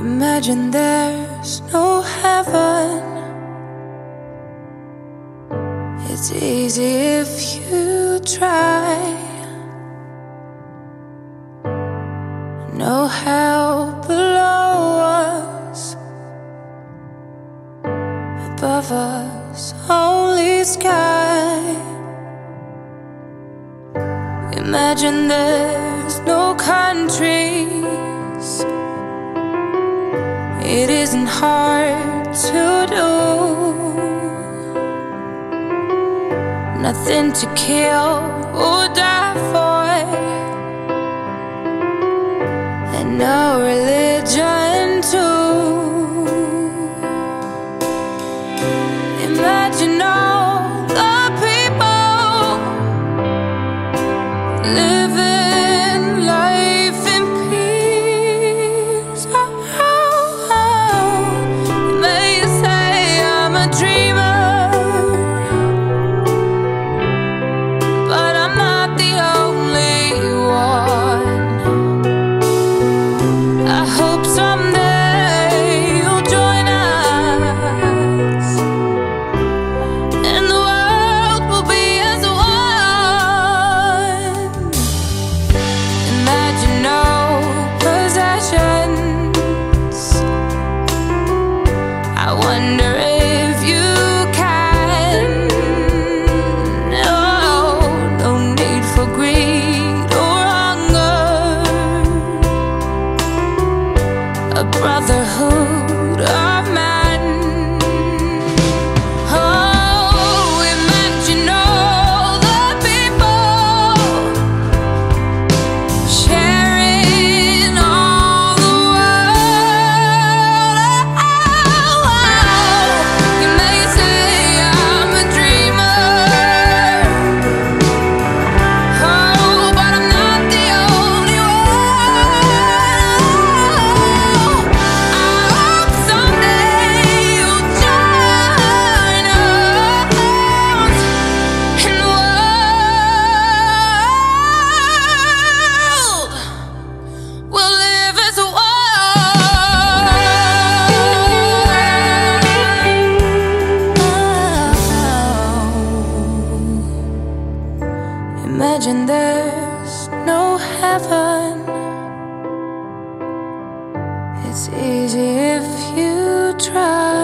Imagine there's no heaven. It's easy if you try. No hell below us, above us only sky. Imagine there's no countries. It isn't hard to do. Nothing to kill or die for, and no religion too. Imagine all the people living life in peace. You may say I'm a dreamer, but I'm not the only one. I hope someday you'll join us, and the world will be as one. Imagine no possessions. I wonder if you can. Oh, no need for greed or hunger. A brotherhood of man. Oh, imagine all the people sharing all the world. You may say I'm a dreamer, but I'm not the only one. I hope someday you'll join us, and the world will live as one. Imagine there's no heaven. It's easy if you try.